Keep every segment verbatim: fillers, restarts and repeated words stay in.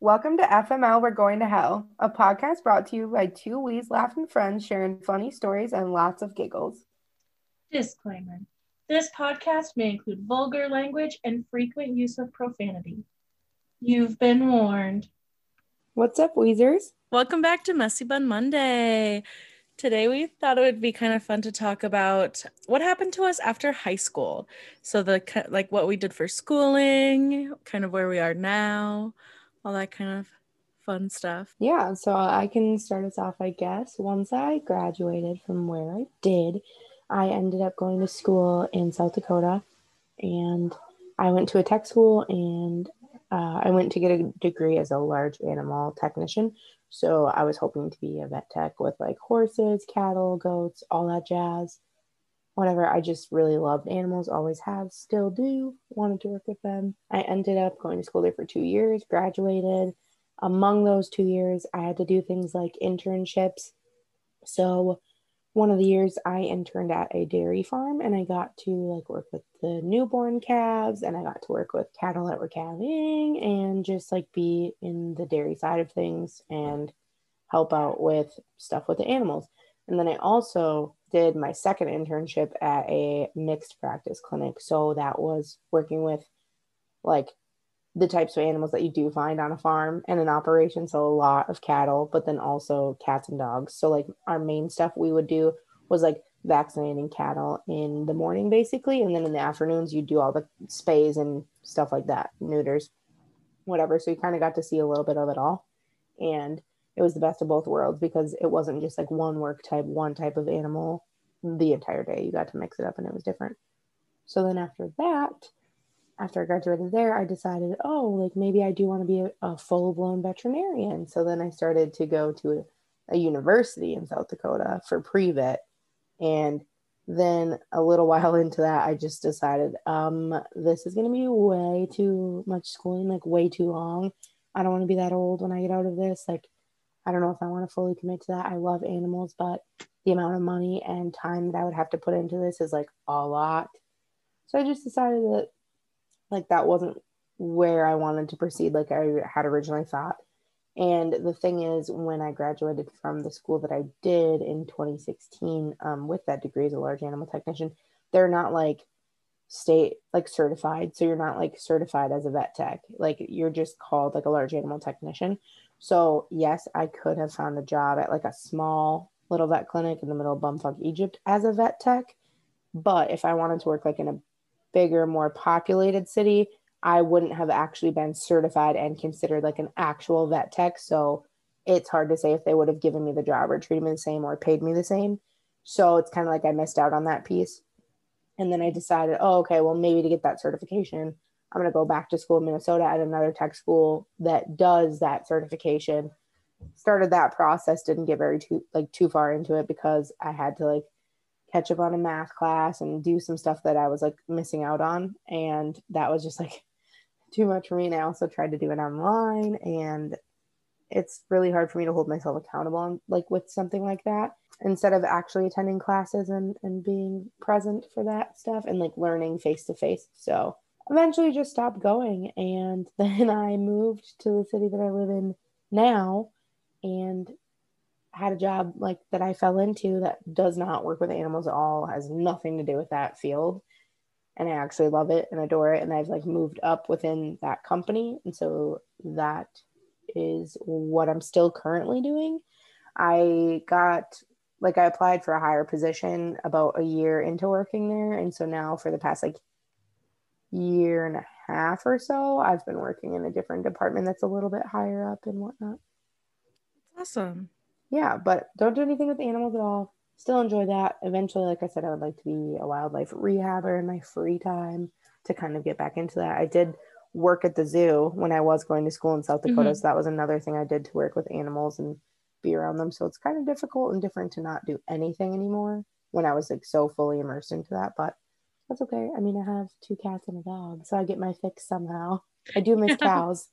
Welcome to F M L We're Going to Hell, a podcast brought to you by two We's laughing friends sharing funny stories and lots of giggles. Disclaimer. This podcast may include vulgar language and frequent use of profanity. You've been warned. What's up, Weezers? Welcome back to Messy Bun Monday. Today we thought it would be kind of fun to talk about what happened to us after high school. So the like what we did for schooling, kind of where we are now, all that kind of fun stuff. Yeah, so I can start us off, I guess. Once I graduated from where I did, I ended up going to school in South Dakota, and I went to a tech school, and uh, I went to get a degree as a large animal technician. So I was hoping to be a vet tech with like horses, cattle, goats, all that jazz. Whatever. I just really loved animals, always have, still do, wanted to work with them. I ended up going to school there for two years, graduated. Among those two years, I had to do things like internships. So one of the years I interned at a dairy farm, and I got to like work with the newborn calves, and I got to work with cattle that were calving, and just like be in the dairy side of things and help out with stuff with the animals. And then I also did my second internship at a mixed practice clinic. So that was working with like the types of animals that you do find on a farm and an operation. So a lot of cattle, but then also cats and dogs. So like our main stuff we would do was like vaccinating cattle in the morning basically. And then in the afternoons, you do all the spays and stuff like that, neuters, whatever. So you kind of got to see a little bit of it all. And it was the best of both worlds because it wasn't just like one work type, one type of animal the entire day. You got to mix it up and it was different. So then after that, after I graduated there, I decided, oh, like maybe I do want to be a, a full-blown veterinarian. So then I started to go to a, a university in South Dakota for pre-vet. And then a little while into that, I just decided, um, this is going to be way too much schooling, like way too long. I don't want to be that old when I get out of this. Like, I don't know if I want to fully commit to that. I love animals, but the amount of money and time that I would have to put into this is like a lot. So I just decided that like that wasn't where I wanted to proceed like I had originally thought. And the thing is, when I graduated from the school that I did in twenty sixteen um, with that degree as a large animal technician, they're not like state like certified. So you're not like certified as a vet tech. Like you're just called like a large animal technician. So yes, I could have found a job at like a small little vet clinic in the middle of bumfuck Egypt as a vet tech. But if I wanted to work like in a bigger, more populated city, I wouldn't have actually been certified and considered like an actual vet tech. So it's hard to say if they would have given me the job or treated me the same or paid me the same. So it's kind of like I missed out on that piece. And then I decided, oh, okay, well, maybe to get that certification, I'm going to go back to school in Minnesota at another tech school that does that certification. Started that process, didn't get very too like too far into it because I had to like catch up on a math class and do some stuff that I was like missing out on. And that was just like too much for me. And I also tried to do it online, and it's really hard for me to hold myself accountable on, like with something like that instead of actually attending classes and, and being present for that stuff and like learning face to face. So eventually just stopped going. And then I moved to the city that I live in now and had a job like that I fell into that does not work with animals at all, has nothing to do with that field. And I actually love it and adore it. And I've like moved up within that company. And so that is what I'm still currently doing. I got like I applied for a higher position about a year into working there. And so now for the past like year and a half or so, I've been working in a different department that's a little bit higher up and whatnot. Awesome. Yeah, but don't do anything with animals at all. Still enjoy that. Eventually, like I said, I would like to be a wildlife rehabber in my free time to kind of get back into that. I did work at the zoo when I was going to school in South Dakota. Mm-hmm. So that was another thing I did to work with animals and be around them. So it's kind of difficult and different to not do anything anymore when I was like so fully immersed into that. But that's okay. I mean, I have two cats and a dog, so I get my fix somehow. I do miss cows.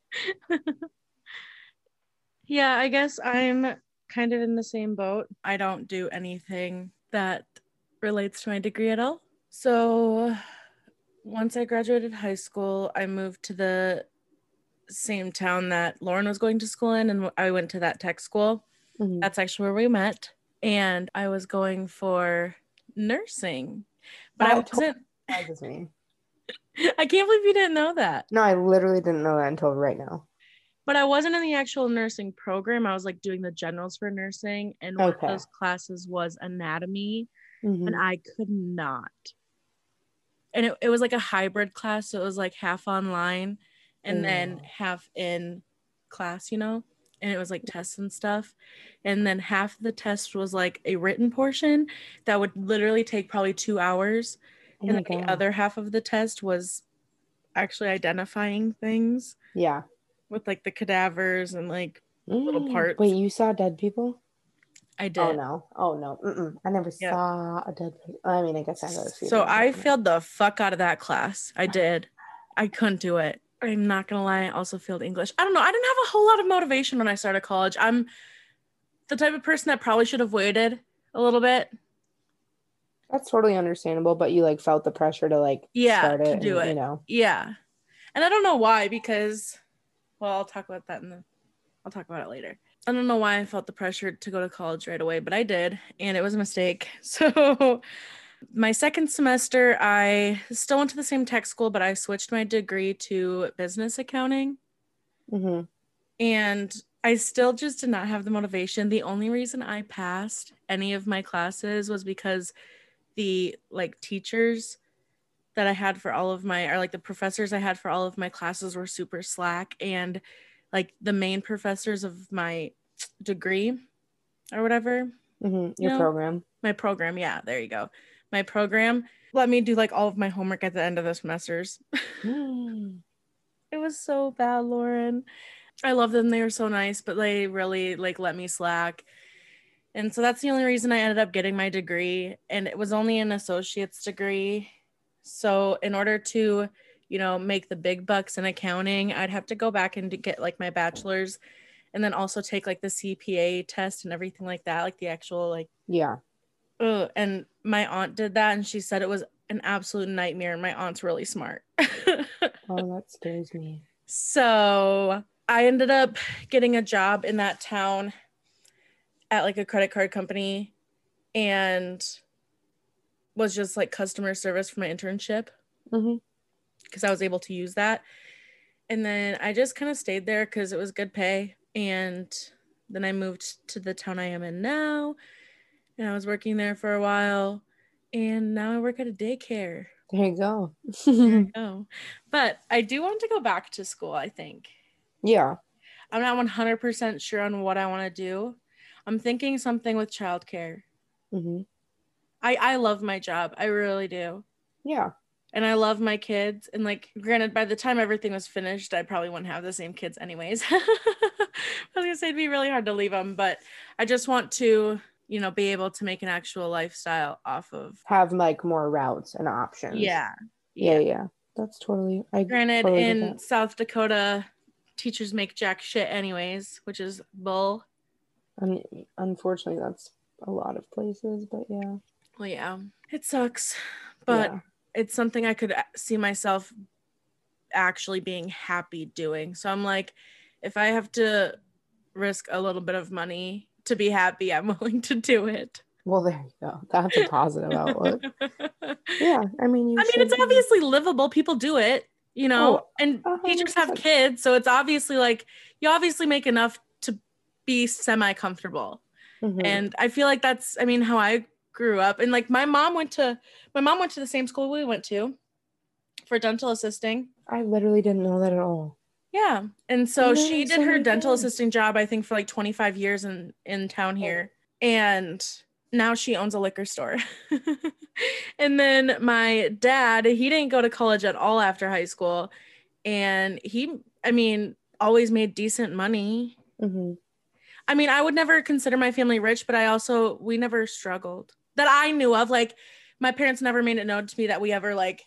Yeah, I guess I'm kind of in the same boat. I don't do anything that relates to my degree at all. So once I graduated high school, I moved to the same town that Lauren was going to school in, and I went to that tech school. Mhm. That's actually where we met. And I was going for nursing, but That I wasn't. surprises me. I can't believe you didn't know that. No, I literally didn't know that until right now. But I wasn't in the actual nursing program. I was like doing the generals for nursing, and one Okay. of those classes was anatomy, Mhm. and I could not. And it, it was like a hybrid class, so it was like half online and Ew. then half in class, you know, and it was like tests and stuff. And then half the test was like a written portion that would literally take probably two hours. Oh and my then the God. other half of the test was actually identifying things Yeah. with like the cadavers and like little Mm. parts. Wait, you saw dead people? I did. Oh no. Oh no. Mm-mm. I never Yep. saw a dead person. I mean, I guess I have seen. So it, but I no. failed the fuck out of that class. I did. I couldn't do it. I'm not gonna lie, I also failed English. I don't know. I didn't have a whole lot of motivation when I started college. I'm the type of person that probably should have waited a little bit. That's totally understandable, but you like felt the pressure to like Yeah, start to it, do and, it. you know. Yeah. And I don't know why, because well, I'll talk about that in the I'll talk about it later. I don't know why I felt the pressure to go to college right away, but I did, and it was a mistake. So my second semester, I still went to the same tech school, but I switched my degree to business accounting. Mm-hmm. And I still just did not have the motivation. The only reason I passed any of my classes was because the like teachers that I had for all of my, or like the professors I had for all of my classes were super slack. And like the main professors of my degree or whatever. Mm-hmm. Your know? program. My program. Yeah, there you go. My program let me do like all of my homework at the end of the semesters. Mm. It was so bad, Lauren. I love them. They were so nice, but they really like let me slack. And so that's the only reason I ended up getting my degree. And it was only an associate's degree. So in order to, you know, make the big bucks in accounting, I'd have to go back and to get like my bachelor's and then also take like the C P A test and everything like that, like the actual like Yeah. ugh. And my aunt did that and she said it was an absolute nightmare. And my aunt's really smart. Oh, that scares me. So I ended up getting a job in that town at like a credit card company and was just like customer service for my internship Mm-hmm. because I was able to use that. And then I just kind of stayed there because it was good pay. And then I moved to the town I am in now. And I was working there for a while. And now I work at a daycare. There you go. There you go. But I do want to go back to school, I think. Yeah. I'm not one hundred percent sure on what I want to do. I'm thinking something with childcare. Mm-hmm. I, I love my job. I really do. Yeah. And I love my kids. And like, granted, by the time everything was finished, I probably wouldn't have the same kids anyways. I was gonna say it'd be really hard to leave them, but I just want to, you know, be able to make an actual lifestyle off of. Have like more routes and options. Yeah. Yeah. Yeah. yeah. That's totally. I Granted, totally get in that. South Dakota, teachers make jack shit anyways, which is bull. Un- unfortunately, that's a lot of places, but yeah. Well, yeah, it sucks, but yeah. it's something I could see myself actually being happy doing. So I'm like, if I have to risk a little bit of money to be happy, I'm willing to do it. Well, there you go. That's a positive outlook. Yeah, I mean, you I mean, it's be. obviously livable. People do it, you know, Oh, and one hundred teachers have percent. kids, so it's obviously like you obviously make enough to be semi-comfortable. Mhm. And I feel like that's, I mean, how I grew up. And like my mom went to, my mom went to the same school we went to for dental assisting. I literally didn't know that at all. Yeah. And so You're she learning did so her many dental things. assisting job, I think, for like twenty-five years in, in town here. And now she owns a liquor store. And then my dad, he didn't go to college at all after high school. And he, I mean, always made decent money. Mhm. I mean, I would never consider my family rich, but I also, we never struggled that I knew of. Like, my parents never made it known to me that we ever like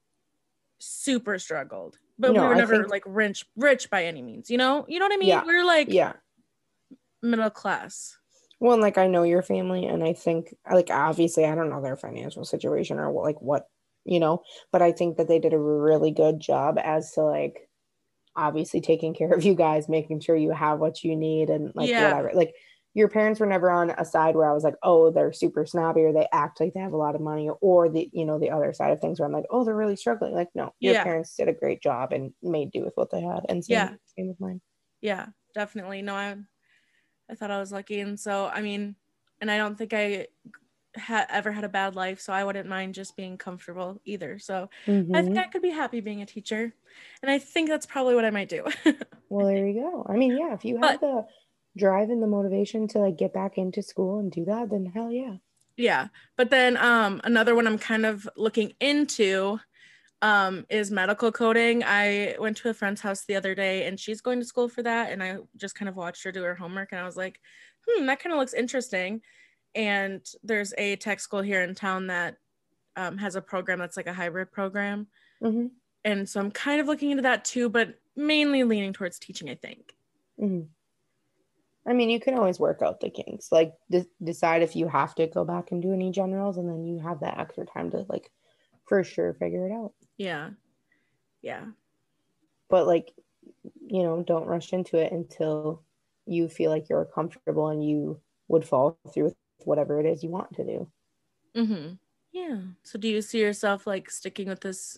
super struggled, but No, we were I never think- like rich, rich by any means, you know, you know what I mean? Yeah. We were like Yeah. middle class. Well, and like I know your family, and I think like obviously I don't know their financial situation or what, like what, you know, but I think that they did a really good job as to like obviously taking care of you guys, making sure you have what you need and like Yeah. whatever. Like your parents were never on a side where I was like, oh, they're super snobby or they act like they have a lot of money, or the, you know, the other side of things where I'm like, oh, they're really struggling. Like, no, your Yeah. parents did a great job and made do with what they had. And same, Yeah. same with mine. Yeah, definitely. No, I I thought I was lucky. And so, I mean, and I don't think I had ever had a bad life, so I wouldn't mind just being comfortable either. So Mm-hmm. I think I could be happy being a teacher. And I think that's probably what I might do. Well, there you go. I mean, yeah, if you have But- the drive and the motivation to like get back into school and do that, then hell yeah. Yeah. But then um, another one I'm kind of looking into um, is medical coding. I went to a friend's house the other day and she's going to school for that. And I just kind of watched her do her homework and I was like, hmm, that kind of looks interesting. And there's a tech school here in town that um, has a program that's like a hybrid program. Mm-hmm. And so I'm kind of looking into that too, but mainly leaning towards teaching, I think. Mm-hmm. I mean, you can always work out the kinks. Like, de- decide if you have to go back and do any generals, and then you have that extra time to, like, for sure figure it out. Yeah. Yeah. But, like, you know, don't rush into it until you feel like you're comfortable and you would fall through with whatever it is you want to do. Mm-hmm. Yeah. So do you see yourself, like, sticking with this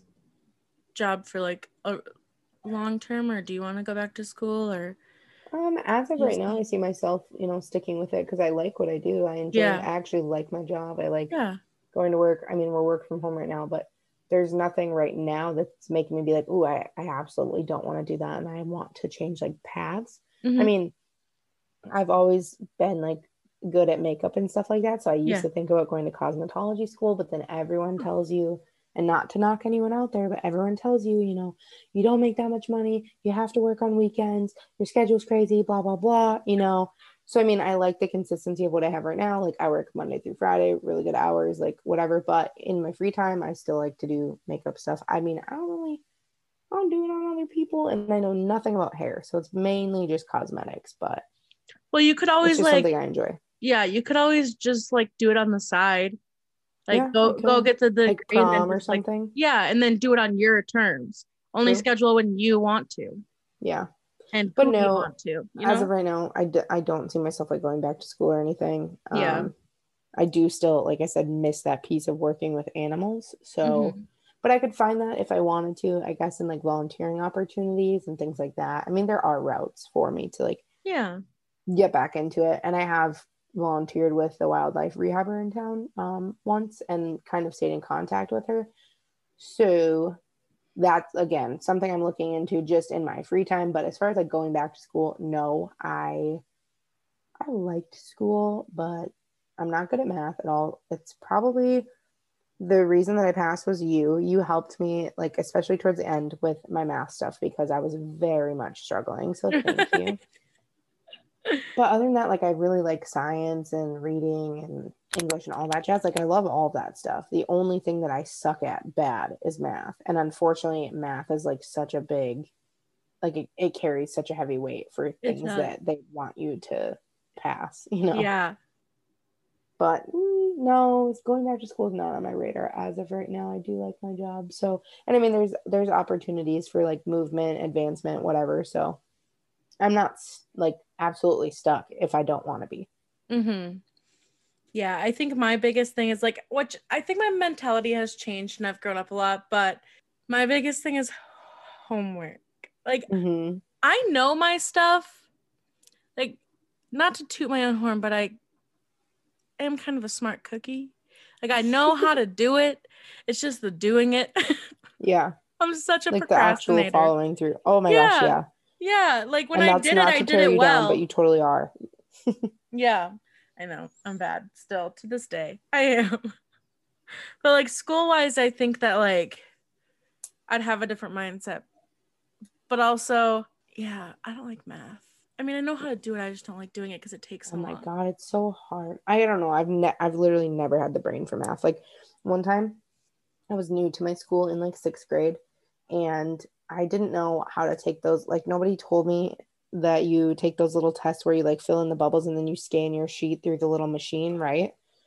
job for, like, a long term, or do you want to go back to school, or? Um, as of right now, I see myself, you know, sticking with it because I like what I do. I enjoy Yeah. it. I actually like my job. I like Yeah. going to work. I mean, we're working from home right now, but there's nothing right now that's making me be like, oh, I, I absolutely don't want to do that. And I want to change like paths. Mm-hmm. I mean, I've always been like good at makeup and stuff like that. So I used Yeah. to think about going to cosmetology school, but then everyone tells you, and not to knock anyone out there, but everyone tells you, you know, you don't make that much money. You have to work on weekends. Your schedule's crazy, blah, blah, blah, you know. So, I mean, I like the consistency of what I have right now. Like, I work Monday through Friday, really good hours, like whatever. But in my free time, I still like to do makeup stuff. I mean, I don't really, I don't do it on other people. And I know nothing about hair. So it's mainly just cosmetics. But Well, you could it's always, just like, something I enjoy. yeah, you could always just, like, do it on the side. Like, Yeah, go I go could. get the degree Like and then prom or just, like, something. yeah, and then do it on your terms. Only True. schedule when you want to. Yeah. And But who you no, want to, you as know? of right now, I, d- I don't see myself like going back to school or anything. Yeah. Um, I do still, like I said, miss that piece of working with animals. So, Mhm. but I could find that if I wanted to, I guess, in like volunteering opportunities and things like that. I mean, there are routes for me to like Yeah. get back into it. And I have volunteered with the wildlife rehabber in town um, once and kind of stayed in contact with her. So that's, again, something I'm looking into just in my free time. But as far as like going back to school, no, I I liked school, but I'm not good at math at all. It's probably the reason that I passed was you. You helped me, like, especially towards the end with my math stuff because I was very much struggling. So thank you. But other than that, like, I really like science and reading and English and all that jazz. Like, I love all of that stuff. The only thing that I suck at bad is math. And unfortunately, math is like such a big, like, it, it carries such a heavy weight for things that they want you to pass, you know? Yeah. But mm, no, going back to school is not on my radar as of right now. I do like my job. So, and I mean, there's, there's opportunities for like movement, advancement, whatever. So I'm not like absolutely stuck if I don't want to be. Mm-hmm. Yeah, I think my biggest thing is like, which I think my mentality has changed and I've grown up a lot, but my biggest thing is homework. Like, Mm-hmm. I know my stuff. Like, not to toot my own horn, but I am kind of a smart cookie. Like, I know how to do it. It's just the doing it. Yeah. I'm such a like the actual procrastinator. following through. Oh my Yeah. gosh, yeah. Yeah, like when and I that's did it, not I to did tear it you well. down, but you totally are. Yeah, I know. I'm bad still to this day. I am. But like school wise, I think that like I'd have a different mindset. But also, yeah, I don't like math. I mean, I know how to do it. I just don't like doing it because it takes so Oh my long. god, it's so hard. I don't know. I've ne- I've literally never had the brain for math. Like one time, I was new to my school in like sixth grade, and I didn't know how to take those. Like nobody told me that you take those little tests where you like fill in the bubbles and then you scan your sheet through the little machine, right?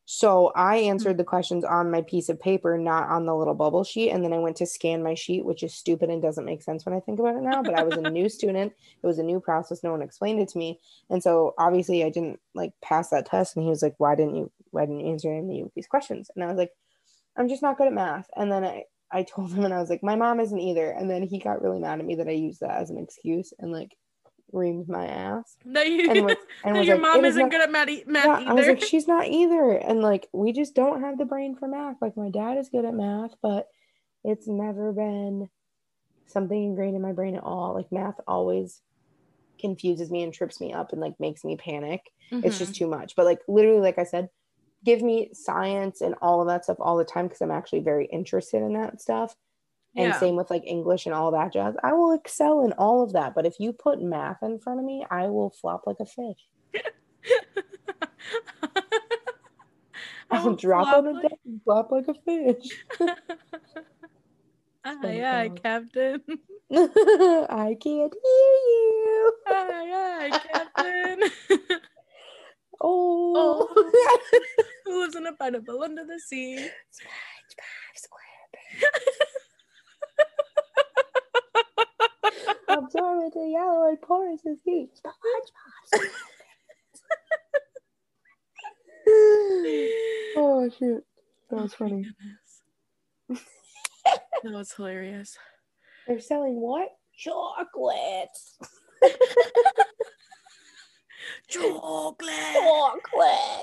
So I answered the questions on my piece of paper, not on the little bubble sheet. And then I went to scan my sheet, which is stupid and doesn't make sense when I think about it now. But I was a new student. It was a new process. No one explained it to me. And so obviously I didn't like pass that test. And he was like, why didn't you, why didn't you answer any of these questions? And I was like, I'm just not good at math. And then I, I told him and I was like, my mom isn't either. And then he got really mad at me that I used that as an excuse and like reamed my ass. That, you, And was, and that was your like, mom "It is isn't not-" good at math, e- math Yeah, either. I was like, she's not either. And like, we just don't have the brain for math. Like, my dad is good at math, but it's never been something ingrained in my brain at all. Like, math always confuses me and trips me up and like makes me panic. Mhm. It's just too much. But like, literally, like I said, give me science and all of that stuff all the time because I'm actually very interested in that stuff. And Yeah. same with like English and all that jazz. I will excel in all of that. But if you put math in front of me, I will flop like a fish. I'll drop on a like... deck and flop like a fish. Aye, aye, Captain. I can't hear you. Aye, aye, Captain. Oh. Oh. Who lives in a pineapple under the sea? SpongeBob SquarePants. Absorb the yellow and porous as heat. SpongeBob. Oh shoot, that was Oh, funny. That was hilarious. They're selling what? Chocolates. Chocolate. Chocolate.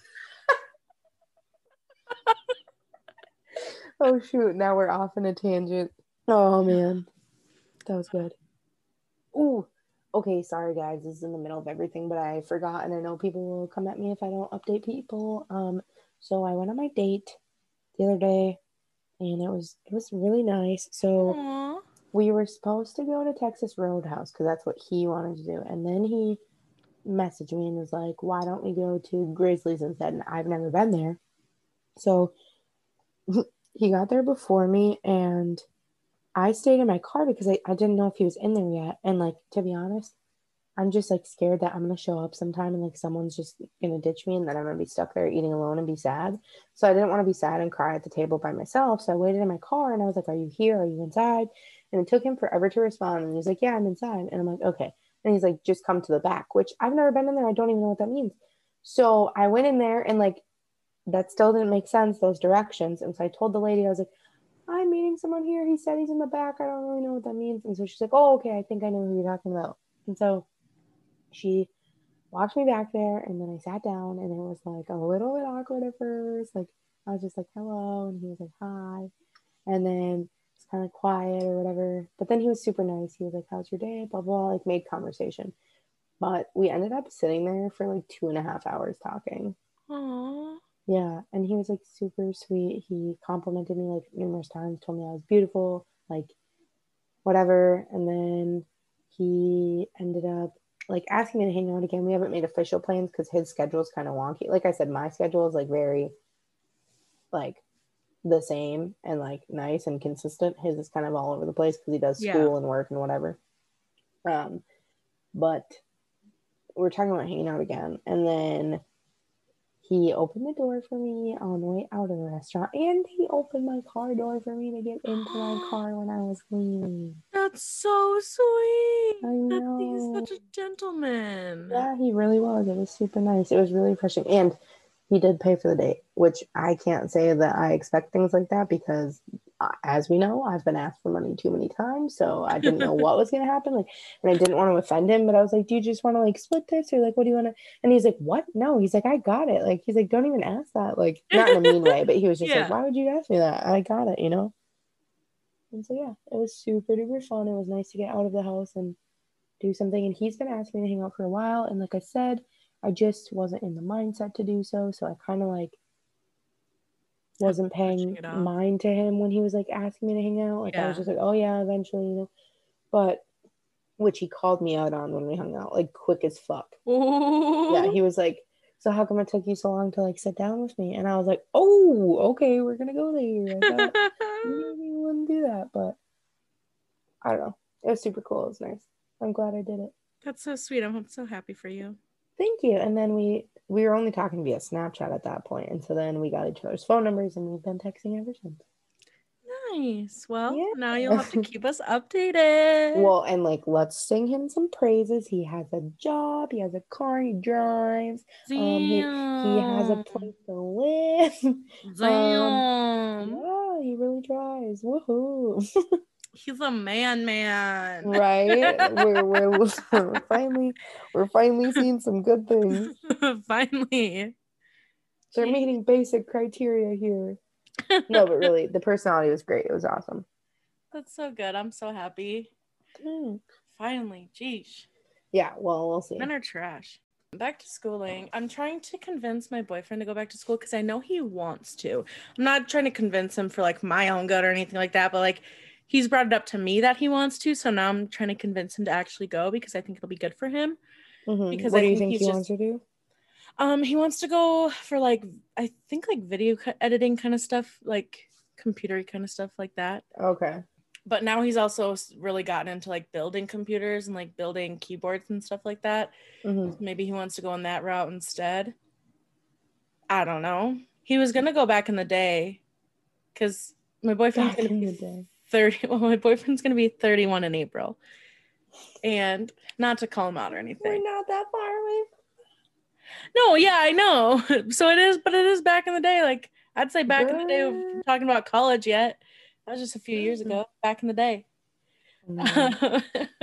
Oh shoot, now we're off in a tangent. Oh man, that was good. Ooh, okay, sorry guys, this is in the middle of everything, but I forgot, and I know people will come at me if I don't update people. Um, so I went on my date the other day, and it was it was really nice. So Aww. we were supposed to go to Texas Roadhouse because that's what he wanted to do, and then he messaged me and was like, "Why don't we go to Grizzlies instead?" And I've never been there, so he got there before me, and I stayed in my car because I, I didn't know if he was in there yet. And like, to be honest, I'm just like scared that I'm going to show up sometime and like someone's just going to ditch me and then I'm going to be stuck there eating alone and be sad. So I didn't want to be sad and cry at the table by myself. So I waited in my car and I was like, "Are you here? Are you inside?" And it took him forever to respond. And he's like, "Yeah, I'm inside." And I'm like, "Okay." And he's like, "Just come to the back," which I've never been in there. I don't even know what that means. So I went in there and like, that still didn't make sense, those directions. And so I told the lady, I was like, "I'm meeting someone here. He said he's in the back. I don't really know what that means." And so she's like, "Oh, okay. I think I know who you're talking about." And so she walked me back there, and then I sat down, and it was like a little bit awkward at first. Like, I was just like, "Hello," and he was like, "Hi." And then it's kind of quiet or whatever. But then he was super nice. He was like, "How's your day?" Blah, blah, like made conversation. But we ended up sitting there for like two and a half hours talking. Aww. Yeah, and he was like super sweet. He complimented me like numerous times, told me I was beautiful, like whatever. And then he ended up like asking me to hang out again. We haven't made official plans because his schedule is kind of wonky. Like I said, my schedule is like very like the same and like nice and consistent. His is kind of all over the place because he does school Yeah. and work and whatever. Um, but we're talking about hanging out again, and then he opened the door for me on the way out of the restaurant, and he opened my car door for me to get into my car when I was leaving. That's so sweet. I That- know. He's such a gentleman. Yeah, he really was. It was super nice. It was really refreshing. And he did pay for the date, which I can't say that I expect things like that because, uh, as we know, I've been asked for money too many times. So I didn't know what was going to happen. Like, and I didn't want to offend him, but I was like, "Do you just want to like split this? Or like, what do you want to?" And he's like, "What? No." He's like, "I got it." Like, he's like, "Don't even ask that." Like, not in a mean way, but he was just Yeah. like, "Why would you ask me that? I got it, you know?" And so, yeah, it was super duper fun. It was nice to get out of the house and do something. And he's been asking me to hang out for a while. And like I said, I just wasn't in the mindset to do so. So I kind of like wasn't paying mind to him when he was like asking me to hang out. Like, yeah. I was just like, "Oh yeah, eventually," you know. But which he called me out on when we hung out, like quick as fuck. Ooh. Yeah, he was like, "So how come it took you so long to like sit down with me?" And I was like, "Oh, okay, we're gonna go there." I thought maybe we wouldn't do that, but I don't know. It was super cool. It was nice. I'm glad I did it. That's so sweet. I'm so happy for you. Thank you. And then we we were only talking via Snapchat at that point, and so then we got each other's phone numbers, and we've been texting ever since. Nice. Well, Yeah. now you'll have to keep us updated. Well, and like, let's sing him some praises. He has a job. He has a car. He drives. Damn. Um, he he has a place to live. Damn. Um, yeah, he really drives. Woohoo! He's a man, man. Right? we're we're we're finally we're finally seeing some good things. Finally. They're meeting basic criteria here. No, but really, the personality was great. It was awesome. That's so good. I'm so happy. Mm. Finally. Jeez. Yeah, well, we'll see. Men are trash. Back to schooling. I'm trying to convince my boyfriend to go back to school because I know he wants to. I'm not trying to convince him for like my own good or anything like that, but like he's brought it up to me that he wants to. So now I'm trying to convince him to actually go because I think it'll be good for him. Mm-hmm. Because what I do you think, think he's he just, wants to do? Um, he wants to go for like I think like video editing kind of stuff, like computery kind of stuff like that. Okay. But now he's also really gotten into like building computers and like building keyboards and stuff like that. Mm-hmm. Maybe he wants to go on that route instead. I don't know. He was gonna go back in the day because my boyfriend's Back gonna in be the day. thirty. Well, my boyfriend's gonna be thirty-one in April, and not to call him out or anything. We're not that far away. No, yeah, I know. So it is, but it is back in the day. Like I'd say back Girl. in the day. We're talking about college yet? That was just a few years ago. Back in the day. Mm-hmm.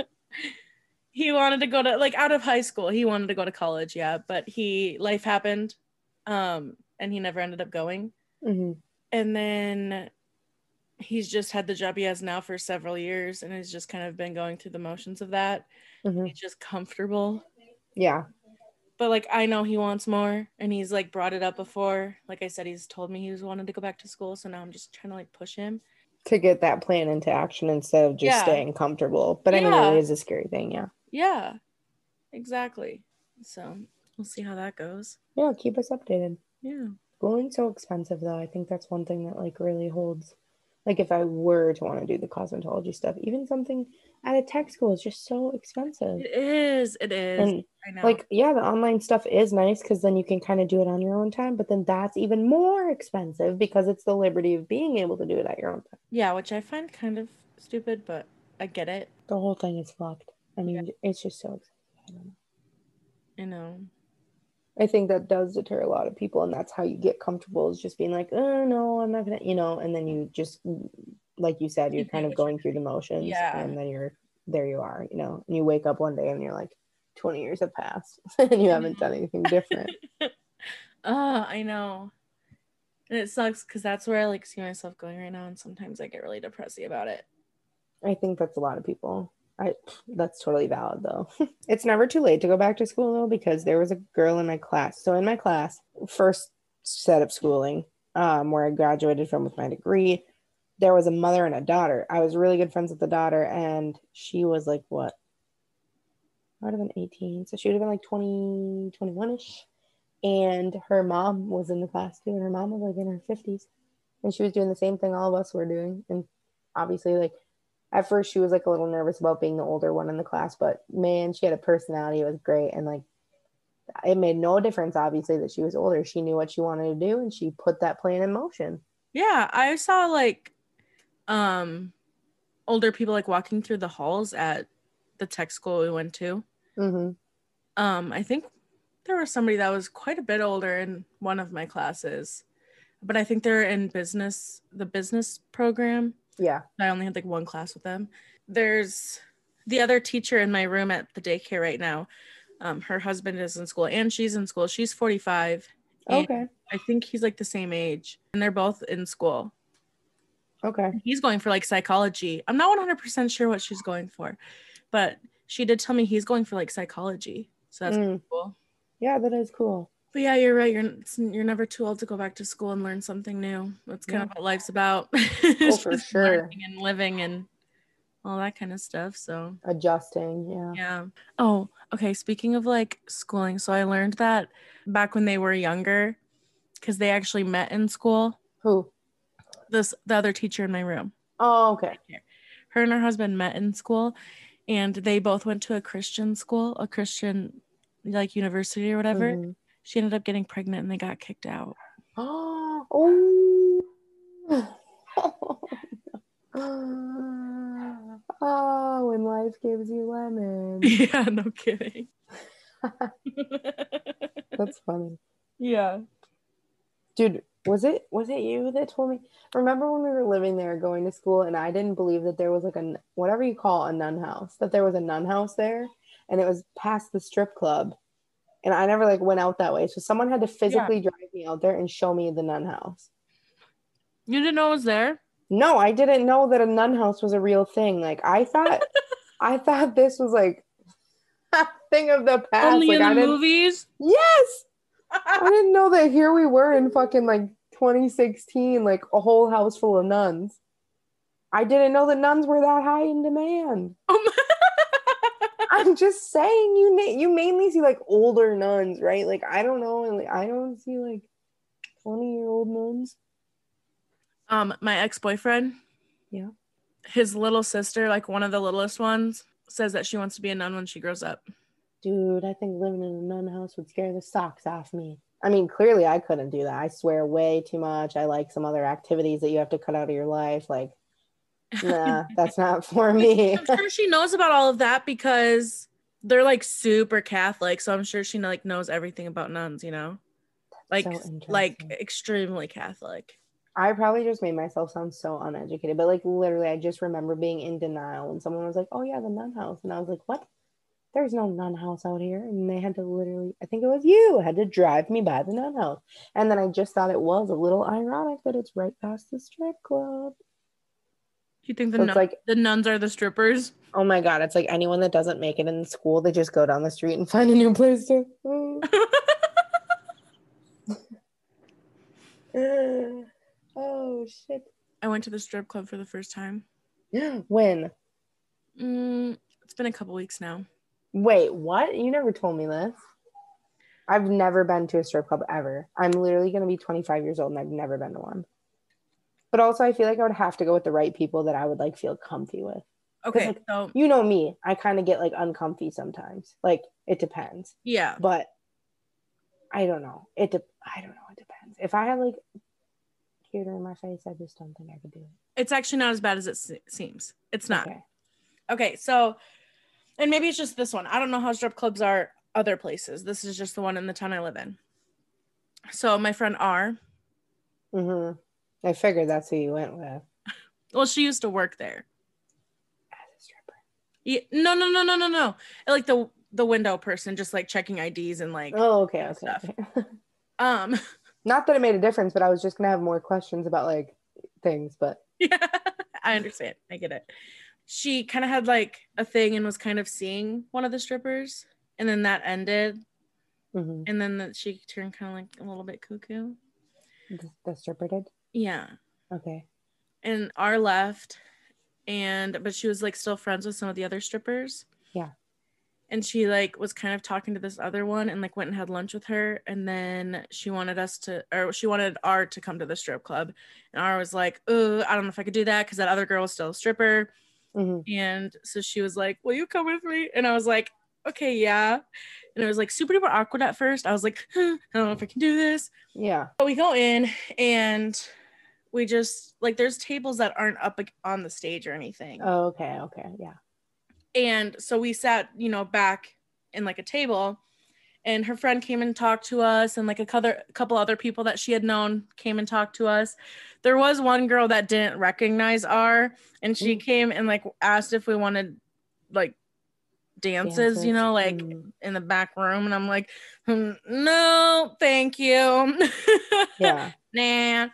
He wanted to go to like out of high school. He wanted to go to college, yeah, but he life happened, um, and he never ended up going. Mm-hmm. And then he's just had the job he has now for several years, and has just kind of been going through the motions of that. Mm-hmm. He's just comfortable. Yeah. But like I know he wants more, and he's like brought it up before. Like I said, he's told me he was wanted to go back to school, so now I'm just trying to like push him to get that plan into action instead of just Yeah. staying comfortable. But I mean, Yeah. it is a scary thing, yeah. Yeah, exactly. So we'll see how that goes. Yeah, keep us updated. Yeah. Schooling's so expensive, though. I think that's one thing that like really holds. Like if I were to want to do the cosmetology stuff, even something at a tech school is just so expensive. It is. It is. And I know. like, yeah, the online stuff is nice because then you can kind of do it on your own time. But then that's even more expensive because it's the liberty of being able to do it at your own time. Yeah, which I find kind of stupid, but I get it. The whole thing is fucked. I mean, it's just so expensive. I don't know. I know. I think that does deter a lot of people, and that's how you get comfortable, is just being like, oh no, I'm not gonna, you know, and then you just, like you said, you're You kind do of what going through the motions, Yeah. and then you're there, you are, you know, and you wake up one day and you're like, twenty years have passed, and you haven't done anything different. uh, I know. And it sucks because that's where I like see myself going right now, and sometimes I get really depressy about it. I think that's a lot of people. I that's totally valid though. It's never too late to go back to school though, because there was a girl in my class. So in my class, first set of schooling, um, where I graduated from with my degree, there was a mother and a daughter. I was really good friends with the daughter, and she was like what? I would have been eighteen. So she would have been like twenty, twenty-one-ish. And her mom was in the class too, and her mom was like in her fifties. And she was doing the same thing all of us were doing. And obviously, like, at first she was like a little nervous about being the older one in the class, but man, she had a personality. It was great. And like, it made no difference, obviously, that she was older. She knew what she wanted to do, and she put that plan in motion. Yeah, I saw like um older people like walking through the halls at the tech school we went to. Mm-hmm. Um, I think there was somebody that was quite a bit older in one of my classes, but I think they're in business, the business program. Yeah. I only had like one class with them. There's the other teacher in my room at the daycare right now. Um, her husband is in school and she's in school. She's forty-five. Okay. I think he's like the same age, and they're both in school. Okay. He's going for like psychology. I'm not one hundred percent sure what she's going for, but she did tell me he's going for like psychology. So that's Mm. cool. Yeah, that is cool. But yeah, you're right. You're you're never too old to go back to school and learn something new. That's kind Yeah. of what life's about. Oh, for Just sure. learning and living and all that kind of stuff. So Adjusting. Yeah. yeah. Oh, okay. Speaking of like schooling, so I learned that back when they were younger, because they actually met in school. Who? This the other teacher in my room. Oh, okay. Her and her husband met in school, and they both went to a Christian school, a Christian like university or whatever. Mhm. she ended up getting pregnant and they got kicked out. Oh, oh. Oh, when life gives you lemons. Yeah, no kidding. That's funny. Yeah. Dude, was it was it you that told me? Remember when we were living there going to school and I didn't believe that there was like a, whatever you call a nun house, that there was a nun house there and it was past the strip club. And I never like went out that way. So someone had to physically yeah. drive me out there and show me the nun house. You didn't know it was there? No, I didn't know that a nun house was a real thing. Like I thought, I thought this was like a thing of the past. Only like, in I the didn't, movies? Yes. I didn't know that here we were in fucking like twenty sixteen, like a whole house full of nuns. I didn't know that nuns were that high in demand. Oh my- I'm just saying, you na- you mainly see like older nuns, right? Like I don't know, like I don't see like twenty year old nuns. Um, my ex-boyfriend, yeah, his little sister, like one of the littlest ones, says that she wants to be a nun when she grows up. Dude, I think living in a nun house would scare the socks off me. I mean, clearly I couldn't do that. I swear way too much. I like some other activities that you have to cut out of your life. Like, nah, that's not for me. I'm sure she knows about all of that because they're like super Catholic. So I'm sure she like knows everything about nuns, you know? Like, so like extremely Catholic. I probably just made myself sound so uneducated, but like literally I just remember being in denial when someone was like, oh yeah, the nun house. And I was like, what? There's no nun house out here. And they had to literally, I think it was you, had to drive me by the nun house. And then I just thought it was a little ironic that it's right past the strip club. You think the, so nun- like, the nuns are the strippers? Oh my God. It's like anyone that doesn't make it in school, they just go down the street and find a new place to. Oh, shit. I went to the strip club for the first time. When? Mm, it's been a couple weeks now. Wait, what? You never told me this. I've never been to a strip club ever. I'm literally going to be twenty-five years old and I've never been to one. But also I feel like I would have to go with the right people that I would like feel comfy with. Okay, like, so you know me, I kind of get like uncomfy sometimes. Like it depends. Yeah. But I don't know. It de- I don't know. It depends. If I had like theater in my face, I just don't think I could do it. It's actually not as bad as it se- seems. It's not. Okay. Okay, so, and maybe it's just this one. I don't know how strip clubs are other places. This is just the one in the town I live in. So my friend R. Mm-hmm. I figured that's who you went with. Well, she used to work there. As a stripper. Yeah, no, no, no, no, no, no. Like the the window person, just like checking I Ds and like. Oh, okay, okay. Stuff. Okay. um. Not that it made a difference, but I was just gonna have more questions about like things. But yeah, I understand. I get it. She kind of had like a thing and was kind of seeing one of the strippers, and then that ended, mm-hmm. and then the, she turned kind of like a little bit cuckoo. The, the stripper did? Yeah. Okay. And R left, and but she was like still friends with some of the other strippers. Yeah. And she like was kind of talking to this other one and like went and had lunch with her, and then she wanted us to, or she wanted R to come to the strip club, and R was like, oh, I don't know if I could do that because that other girl was still a stripper. Mm-hmm. And so she was like, will you come with me? And I was like, okay, yeah. And it was like super duper awkward at first. I was like, huh, I don't know if I can do this. Yeah. But we go in and we just like, there's tables that aren't up on the stage or anything. Oh, okay. Okay. Yeah. And so we sat, you know, back in like a table, and her friend came and talked to us, and like a couple, couple other people that she had known came and talked to us. There was one girl that didn't recognize R, and she mm. came and like asked if we wanted like dances, dances. you know, like mm. in the back room. And I'm like, mm, no, thank you. Yeah. Nah.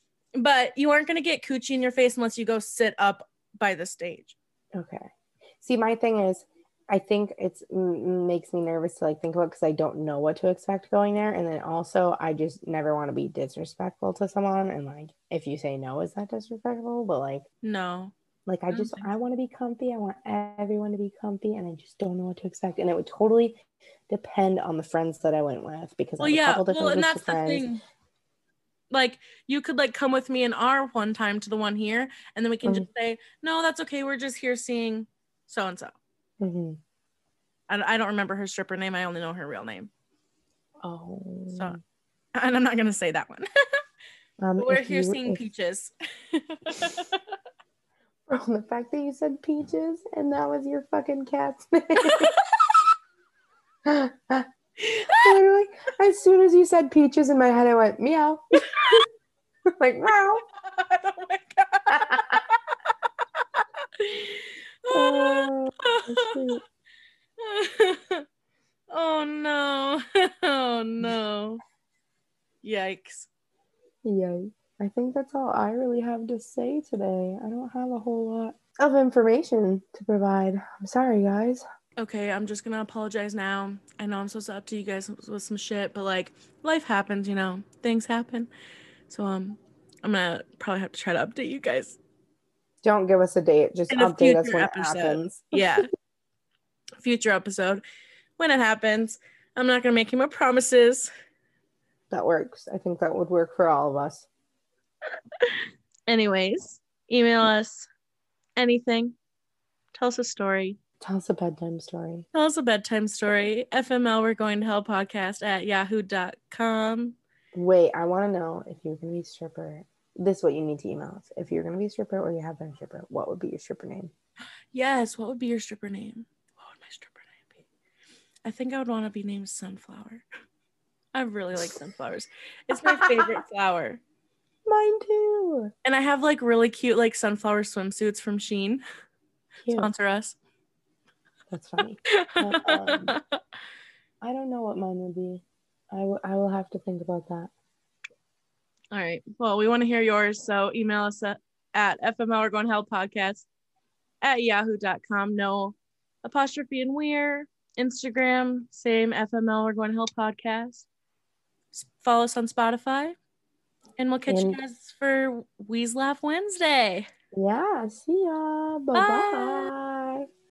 But you aren't going to get coochie in your face unless you go sit up by the stage. Okay. See, my thing is, I think it's m- makes me nervous to like think about because I don't know what to expect going there, and then also I just never want to be disrespectful to someone. And like, if you say no, is that disrespectful? But like, no, like I just I, I want to be comfy. I want everyone to be comfy, and I just don't know what to expect. And it would totally depend on the friends that I went with because well, I have yeah, a couple different well, and groups that's of friends. The thing. Like you could like come with me and R one time to the one here, and then we can mm-hmm. just say, no, that's okay. We're just here seeing so-and-so. Mm-hmm. I, I don't remember her stripper name. I only know her real name. Oh. So, and I'm not going to say that one. Um, We're if here you- seeing if- peaches. Bro, the fact that you said peaches and that was your fucking cat's name. Literally, as soon as you said peaches in my head, I went meow. Like wow. Oh my god. Oh, shoot. Oh no. Oh no. Yikes. Yay. I think that's all I really have to say today. I don't have a whole lot of information to provide. I'm sorry, guys. Okay, I'm just gonna apologize now. I know I'm supposed to up to you guys with some shit, but like life happens, you know, things happen. So um, I'm gonna probably have to try to update you guys Don't give us a date. Just in a update us future when episode. it happens. Yeah, future episode when it happens. I'm not gonna make any more promises. That works. I think that would work for all of us. Anyways, email us anything. Tell us a story. Tell us a bedtime story. Tell us a bedtime story. F M L, we're going to hell podcast at yahoo dot com. Wait, I want to know if you're going to be a stripper. This is what you need to email us. If you're going to be a stripper or you have been a stripper, what would be your stripper name? Yes, what would be your stripper name? What would my stripper name be? I think I would want to be named Sunflower. I really like sunflowers. It's my favorite flower. Mine too. And I have like really cute like sunflower swimsuits from Shein. Cute. Sponsor us. That's funny. But, um, I don't know what mine would be. I, w- I will have to think about that. All right. Well, we want to hear yours. So email us at, at F M L or Going Hell Podcast at yahoo dot com. No apostrophe and we're. Instagram, same F M L or Going Hell Podcast. S- Follow us on Spotify. And we'll catch And- you guys for Wease Laugh Wednesday. Yeah, see ya. Bye-bye. Bye.